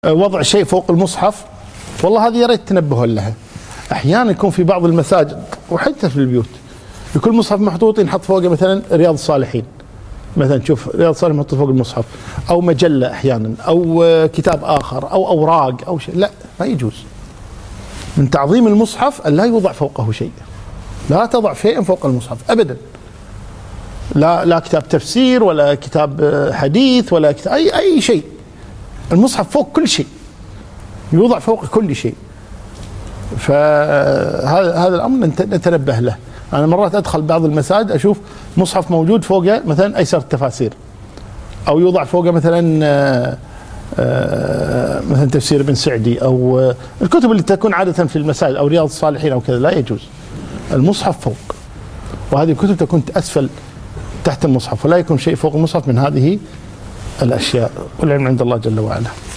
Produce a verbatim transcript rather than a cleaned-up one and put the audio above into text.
وضع شيء فوق المصحف، والله هذه يا ريت تنبهوا لها. احيانا يكون في بعض المساجد وحتى في البيوت يكون مصحف محطوط ينحط فوقه مثلا رياض الصالحين، مثلا تشوف رياض الصالحين محطوط فوق المصحف، او مجله احيانا، او كتاب اخر، او اوراق او شيء. لا، ما يجوز. من تعظيم المصحف ان لا يوضع فوقه شيء. لا تضع شيئا فوق المصحف ابدا. لا لا كتاب تفسير ولا كتاب حديث ولا كتاب اي اي شيء. المصحف فوق كل شيء، يوضع فوق كل شيء. فهذا هذا الامر نتنبه له. انا مرات ادخل بعض المساجد اشوف مصحف موجود فوقه مثلا ايسر التفاسير، او يوضع فوقه مثلا مثلا تفسير ابن سعدي، او الكتب اللي تكون عاده في المساجد، او رياض الصالحين او كذا. لا يجوز. المصحف فوق، وهذه الكتب تكون اسفل تحت المصحف، ولا يكون شيء فوق المصحف من هذه الاشياء، والعلم عند الله جل وعلا.